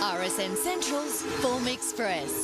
RSN Central's Form Express.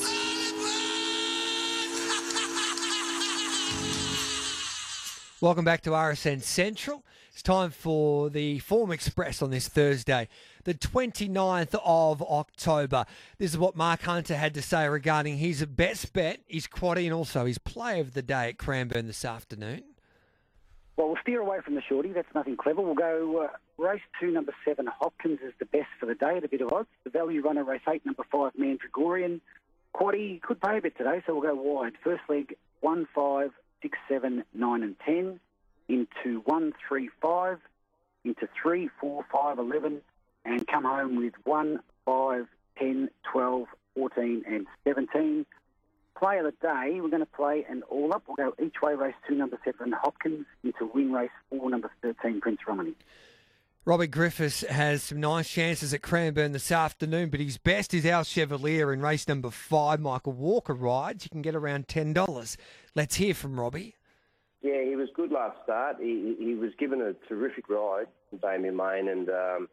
Welcome back to RSN Central. It's time for the Form Express on this Thursday, the 29th of October. This is what Mark Hunter had to say regarding his best bet, his quaddie, and also his play of the day at Cranbourne this afternoon. Well, we'll steer away from the shorty. That's nothing clever. We'll go race 2, number 7, Hopkins is the best for the day at a bit of odds. The value runner, race 8, number 5, Mandragorian. Quaddie could pay a bit today, so we'll go wide. First leg, 1, 5, 6, 7, 9 and 10. Into 1, 3, 5. Into 3, 4, 5, 11. And come home with 1, 5, 10, 12, 14 and 17. Play of the day, we're going to play an all-up. We'll go each way, race 2, number 7, Hopkins, into win race 4, number 13, Prince Romany. Robbie Griffiths has some nice chances at Cranbourne this afternoon, but his best is Al Chevalier in race number 5. Michael Walker rides. You can get around $10. Let's hear from Robbie. Yeah, he was good last start. He was given a terrific ride from Damien Lane, and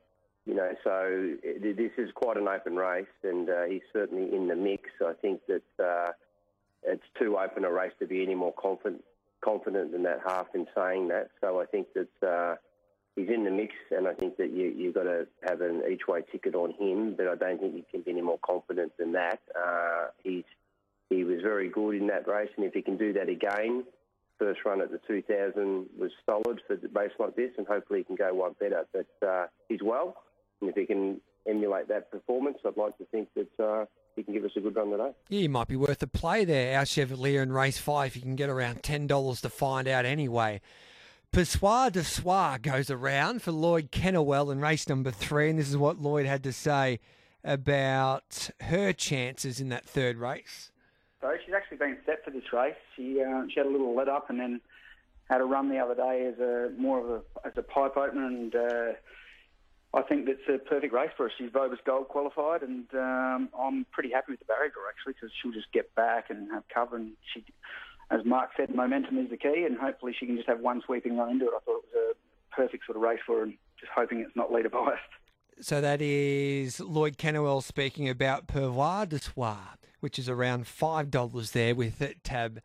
so this is quite an open race, and he's certainly in the mix. I think that it's too open a race to be any more confident than that half in saying that. So I think that he's in the mix, and I think that you've got to have an each-way ticket on him, but I don't think you can be any more confident than that. He was very good in that race, and if he can do that again, first run at the 2000 was solid for a race like this, and hopefully he can go one better. But he's well, and if he can emulate that performance, I'd like to think that he can give us a good run today. Yeah, he might be worth a play there. Our Chevalier in race 5, you can get around $10 to find out anyway. Persoir de Soir goes around for Lloyd Kennewell in race number 3, and this is what Lloyd had to say about her chances in that third race. So she's actually been set for this race. She had a little let up and then had a run the other day as a pipe opener, and I think that's a perfect race for her. She's Vobis Gold qualified, and I'm pretty happy with the Barrier actually, because she'll just get back and have cover. And she, as Mark said, momentum is the key, and hopefully she can just have one sweeping run into it. I thought it was a perfect sort of race for her, and just hoping it's not leader biased. So that is Lloyd Kennewell speaking about Persoir de Soir, which is around $5 there with the tab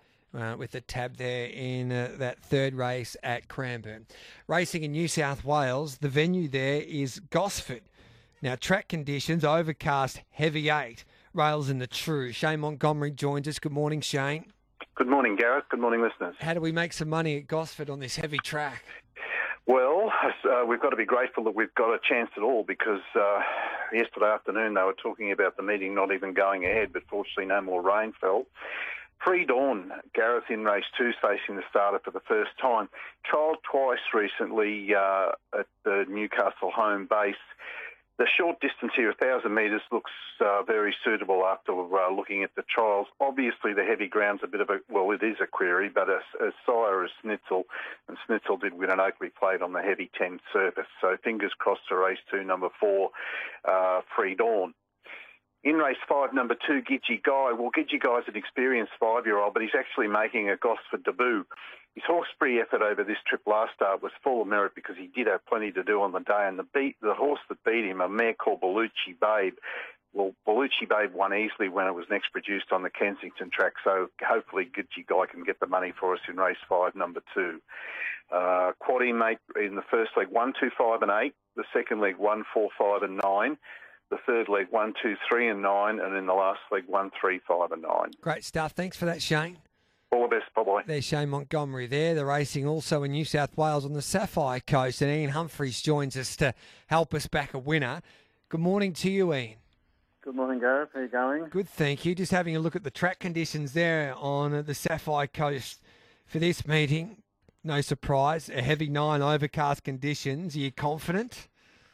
there in that third race at Cranbourne. Racing in New South Wales, the venue there is Gosford. Now, track conditions, overcast, heavy 8, rails in the true. Shane Montgomery joins us. Good morning, Shane. Good morning, Gareth. Good morning, listeners. How do we make some money at Gosford on this heavy track? Well, we've got to be grateful that we've got a chance at all, because yesterday afternoon they were talking about the meeting not even going ahead, but fortunately no more rain fell. Pre-dawn, Gareth in race 2 facing the starter for the first time. Trialled twice recently at the Newcastle home base. The short distance here, 1,000 metres, looks very suitable after looking at the trials. Obviously, the heavy ground's a bit of it is a query, but as sire as Snitzel, and Snitzel did win an Oakley plate on the heavy 10 surface. So fingers crossed for race 2, number 4, Pre-Dawn. In race 5, number 2, Gidgee Guy. Well, Gidgee Guy's an experienced 5-year-old, but he's actually making a Gosford debut. His Hawkesbury effort over this trip last start was full of merit because he did have plenty to do on the day, and the horse that beat him, a mare called Bellucci Babe. Well, Bellucci Babe won easily when it was next produced on the Kensington track, so hopefully Gidgee Guy can get the money for us in race 5, number 2. Quaddie mate in the first leg, 1, 2, 5 and 8. The second leg, 1, 4, 5 and 9. The third leg, 1, 2, 3 and 9. And then the last leg, 1, 3, 5 and 9. Great stuff. Thanks for that, Shane. All the best. Bye-bye. There's Shane Montgomery there. They're racing also in New South Wales on the Sapphire Coast, and Ian Humphreys joins us to help us back a winner. Good morning to you, Ian. Good morning, Gareth. How are you going? Good, thank you. Just having a look at the track conditions there on the Sapphire Coast for this meeting. No surprise, a heavy 9, overcast conditions. Are you confident?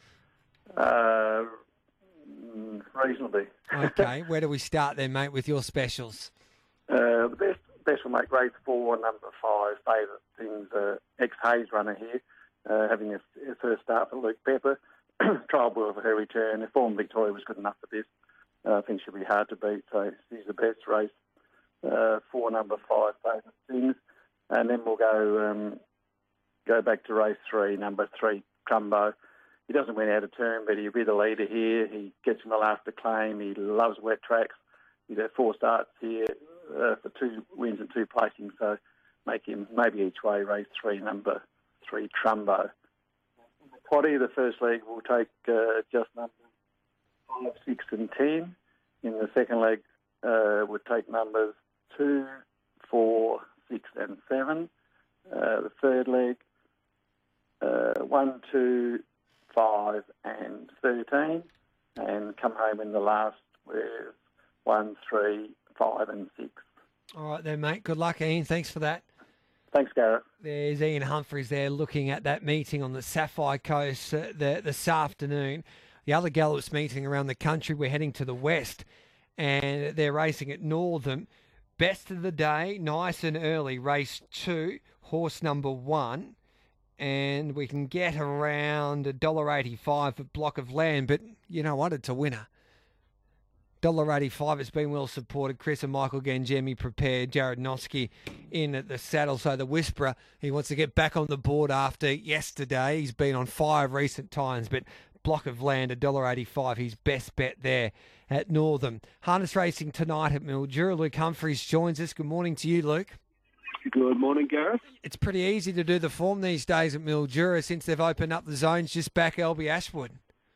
Reasonably. Okay, where do we start then, mate, with your specials? The best will make race 4, number 5, favourite things, ex-Hayes runner here, having a first start for Luke Pepper. Trial well for her return. If Form Victoria was good enough for this, I think she'll be hard to beat, so she's the best race. 4, number 5, favourite things. And then we'll go back to race 3, number 3, Trumbo. He doesn't win out of turn, but he'll be the leader here. He gets in the last to claim. He loves wet tracks. He's had 4 starts here for 2 wins and 2 placings, so make him maybe each way race 3, number 3, Trumbo. Quaddy, the first leg will take just numbers 5, 6 and 10. In the second leg would take numbers 2, 4, 6 and 7. The third leg, 1, 2, 5 and 13. And come home in the last with 1, 3, 5 and 6. All right then, mate. Good luck, Ian. Thanks for that. Thanks, Gareth. There's Ian Humphries there looking at that meeting on the Sapphire Coast this afternoon. The other gallops meeting around the country, we're heading to the west, and they're racing at Northam. Best of the day, nice and early, race 2, horse number 1. And we can get around $1.85 a block of land, but you know what? It's a winner. $1.85 has been well supported. Chris and Michael Gangemi prepared. Jared Noski in at the saddle. So the Whisperer, he wants to get back on the board after yesterday. He's been on fire recent times, but block of land, $1.85, his best bet there at Northam. Harness racing tonight at Mildura. Luke Humphries joins us. Good morning to you, Luke. Good morning, Gareth. It's pretty easy to do the form these days at Mildura since they've opened up the zones just back LB Ashwood.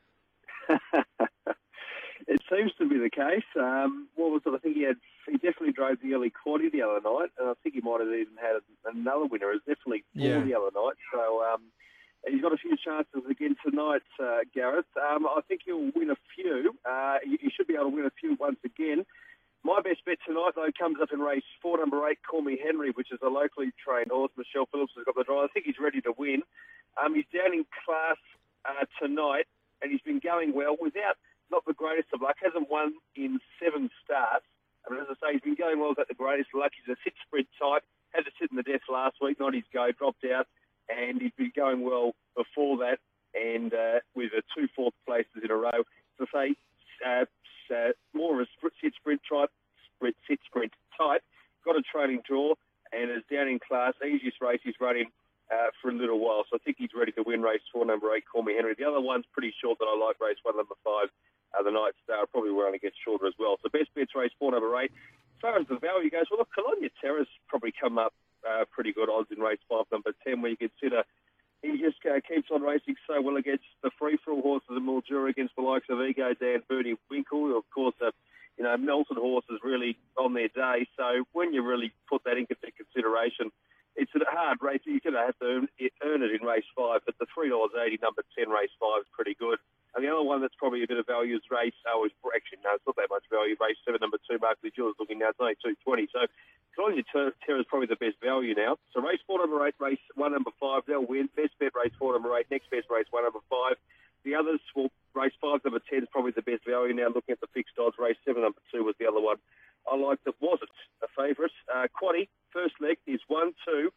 It seems to be the case. What was it? I think he definitely drove the early quaddy the other night, and I think he might have even had another winner. It was definitely four the other night. So he's got a few chances again tonight, Gareth. I think he'll win a few. He should be able to win a few once again. My best bet tonight, though, comes up in race 4, number 8, Call Me Henry, which is a locally trained horse. Michelle Phillips has got the drive. I think he's ready to win. He's down in class tonight, and he's been going well without not the greatest of luck. Hasn't won in 7 starts. I mean, as I say, he's been going well without the greatest of luck. He's a sit-sprint type. Had to sit in the death last week, not his go, dropped out, and he's been going well before that, and with 2 fourth places in a row. So say, more of a sit-sprint type, sit-sprint type. Got a trailing draw and is down in class. Easiest race he's running for a little while. So I think he's ready to win race 4, number 8, Call Me Henry. The other one's pretty short that I like, race 1, number 5, the Night Star. Probably will only get shorter as well. So best bet's race 4, number 8. As far as the value goes, well, look, Colonia Terrace probably come up pretty good odds in race 5, number 10, where you consider he just keeps on racing so well against the free-for-all horses in Mildura, against the likes of Ego Dan, Bernie Winkle. Of course, Melton horses really on their day. So when you really put that into consideration, it's a hard race. You're going to have to earn it in race 5, but the $3.80, number 10, race 5 is pretty good. And the other one that's probably a bit of value is race, actually, no, it's not that much value. Race 7, number 2, Markley Jewel is looking now, it's only $2.20. So Colonia Terra is probably the best value now. So race 4, number 8, race 1, number 5, they'll win. Best bet, race 4, number 8. Next best, race 1, number 5. The others, well, race 5, number 10 is probably the best value now. Looking at the fixed odds, race 7, number 2 was the other one I liked that wasn't a favourite. Quaddy, first leg is 1, 2,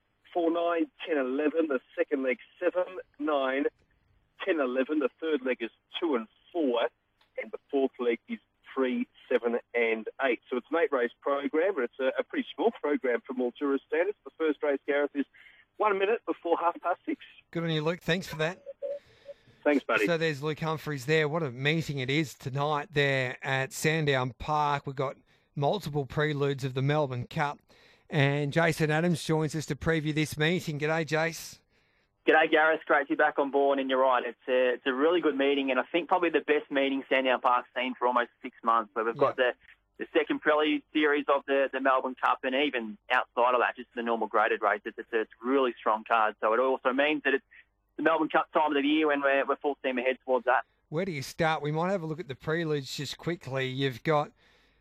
4, 9, 10, 11. The second leg, 7, 9, 10, 11. The third leg is 2 and 4. And the fourth leg is 3, 7 and 8. So it's an 8-race program, and it's a pretty small program for Mildura standards. The first race, Gareth, is 1 minute before 6:30. Good on you, Luke. Thanks for that. Thanks, buddy. So there's Luke Humphries there. What a meeting it is tonight there at Sandown Park. We've got multiple preludes of the Melbourne Cup. And Jason Adams joins us to preview this meeting. G'day, Jace. G'day, Gareth. Great to be back on board, and you're right. It's a really good meeting, and I think probably the best meeting Sandown Park's seen for almost 6 months, where we've got the second prelude series of the Melbourne Cup, and even outside of that, just the normal graded races. It's a really strong card. So it also means that it's the Melbourne Cup time of the year when we're full steam ahead towards that. Where do you start? We might have a look at the preludes just quickly. You've got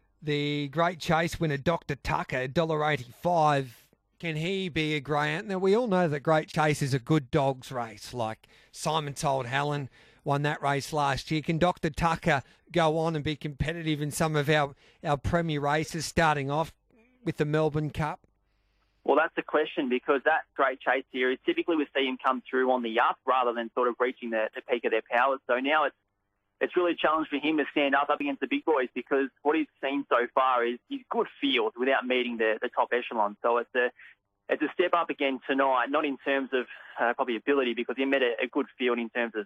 the Great Chase winner, Dr. Tucker, $1.85. Can he be a greyhound? Now, we all know that Great Chase is a good dogs race. Like Simon Told Helen won that race last year. Can Dr. Tucker go on and be competitive in some of our premier races, starting off with the Melbourne Cup? Well, that's the question, because that Great Chase series, typically we see him come through on the up rather than sort of reaching the peak of their powers. So now it's really a challenge for him to stand up against the big boys, because what he's seen so far is he's good field without meeting the top echelon. So it's it's a step up again tonight, not in terms of probably ability, because he met a good field in terms of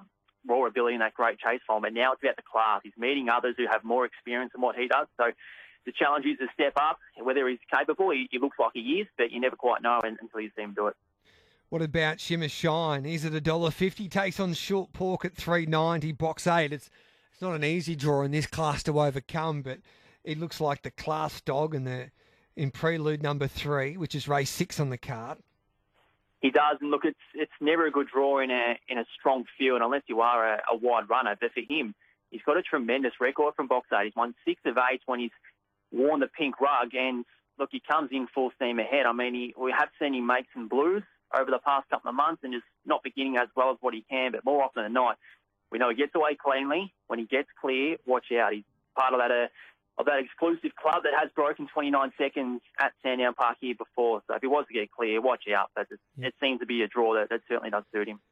raw ability in that great chase form, but now it's about the class. He's meeting others who have more experience than what he does. So the challenge is to step up. Whether he's capable, he looks like he is, but you never quite know until you see him do it. What about Shimmer Shine? He's at $1.50, takes on Short Pork at $3.90, box 8. It's not an easy draw in this class to overcome, but it looks like the class dog in Prelude number 3, which is race 6 on the card. He does, and look, it's never a good draw in a strong field unless you are a wide runner. But for him, he's got a tremendous record from box 8. He's won 6 of 8 when he's worn the pink rug, and look, he comes in full steam ahead. I mean, we have seen him make some blues over the past couple of months and just not beginning as well as what he can, but more often than not, we know he gets away cleanly. When he gets clear, watch out. He's part of that exclusive club that has broken 29 seconds at Sandown Park here before. So if he was to get clear, watch out. But it seems to be a draw that certainly does suit him.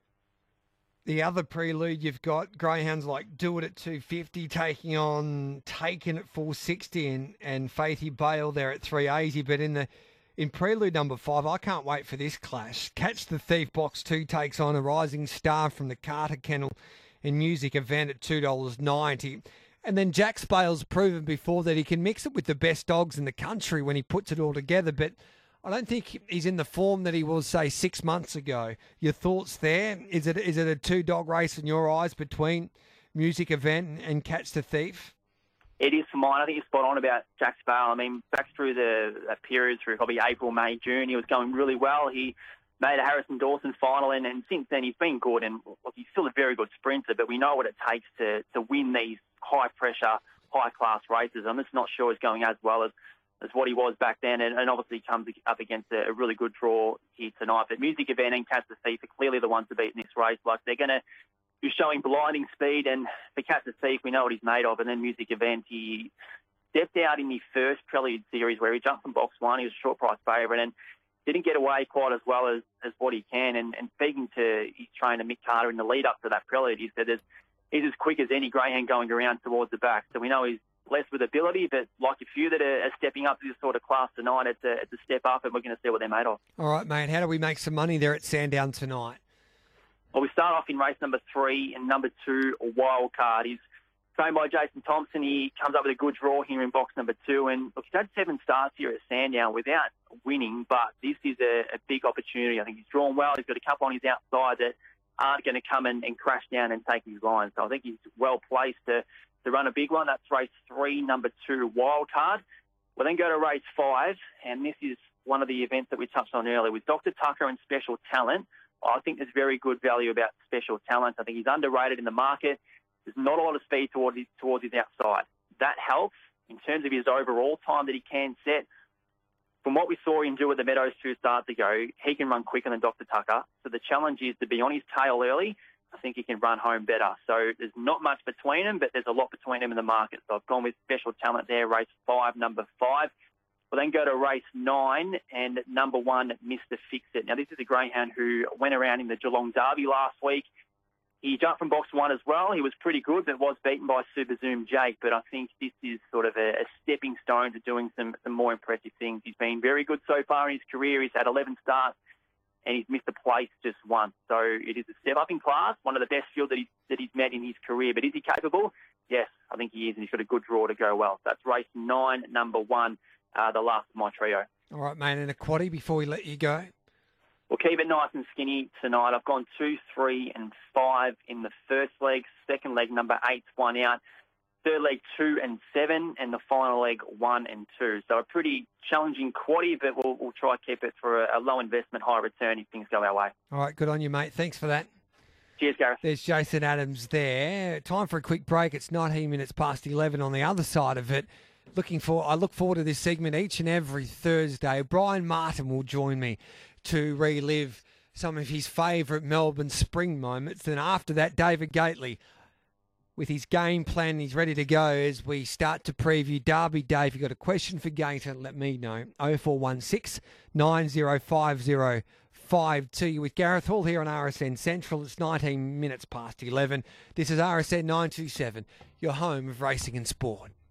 The other Prelude, you've got greyhounds like Do It at $2.50, taking on Taken at $4.60 and Faithy Bale there at $3.80. But in Prelude number 5, I can't wait for this clash. Catch the Thief box 2 takes on a Rising Star from the Carter Kennel in Music Event at $2.90. And then Jack Spale's proven before that he can mix it with the best dogs in the country when he puts it all together. But I don't think he's in the form that he was, say, 6 months ago. Your thoughts there? Is it a 2-dog race in your eyes between Music Event and Catch the Thief? It is for mine. I think you're spot on about Jack Spale. I mean, back through that period, through probably April, May, June, he was going really well. He made a Harrison Dawson final, and since then he's been good. And look, he's still a very good sprinter, but we know what it takes to win these high-pressure, high-class races. I'm just not sure he's going as well as what he was back then, and obviously comes up against a really good draw here tonight. But Music Event and Catch the Thief are clearly the ones to beat in this race. Like, they're going to be showing blinding speed, and for Catch the Thief, we know what he's made of. And then Music Event, he stepped out in the first Prelude series where he jumped from box 1. He was a short price favourite and didn't get away quite as well as what he can. And speaking to his trainer, Mick Carter, in the lead-up to that Prelude, he said he's as quick as any greyhound going around towards the back. So we know he's less with ability, but like a few that are stepping up to this sort of class tonight, it's a step up, and we're going to see what they're made of. All right, mate. How do we make some money there at Sandown tonight? Well, we start off in race number 3 and number 2, a wild card. He's trained by Jason Thompson. He comes up with a good draw here in box number 2. And look, he's had 7 starts here at Sandown without winning, but this is a big opportunity. I think he's drawn well. He's got a couple on his outside that aren't going to come and crash down and take his line. So I think he's well placed to run a big one. That's race 3, number 2, wild card. We'll then go to race 5, and this is one of the events that we touched on earlier with Dr. Tucker and Special Talent. I think there's very good value about Special Talent. I think he's underrated in the market. There's not a lot of speed towards his outside. That helps in terms of his overall time that he can set. From what we saw him do at the Meadows 2 starts ago, he can run quicker than Dr. Tucker. So the challenge is to be on his tail early. I think he can run home better. So there's not much between them, but there's a lot between them in the market. So I've gone with Special Talent there, race 5, number 5. We'll then go to race 9 and number 1, Mr. Fix-It. Now, this is a greyhound who went around in the Geelong Derby last week. He jumped from box 1 as well. He was pretty good, but was beaten by Super Zoom Jake. But I think this is sort of a stepping stone to doing some more impressive things. He's been very good so far in his career. He's had 11 starts, and he's missed a place just once. So it is a step up in class, one of the best fields that he's met in his career. But is he capable? Yes, I think he is, and he's got a good draw to go well. So that's race 9, number 1, the last of my trio. All right, mate, and a quaddie before we let you go. We'll keep it nice and skinny tonight. I've gone 2, 3, and 5 in the first leg. Second leg, number 8's 1 out. Third leg, 2 and 7, and the final leg, 1 and 2. So a pretty challenging quaddie, but we'll try to keep it for a low investment, high return if things go our way. All right, good on you, mate. Thanks for that. Cheers, Gareth. There's Jason Adams there. Time for a quick break. It's 19 minutes past 11 on the other side of it. I look forward to this segment each and every Thursday. Brian Martin will join me to relive some of his favourite Melbourne spring moments. And after that, David Gately with his game plan. He's ready to go as we start to preview Derby Day. If you've got a question for Gator, let me know. 0416 9050 52 with Gareth Hall here on RSN Central. It's 19 minutes past 11. This is RSN 927, your home of racing and sport.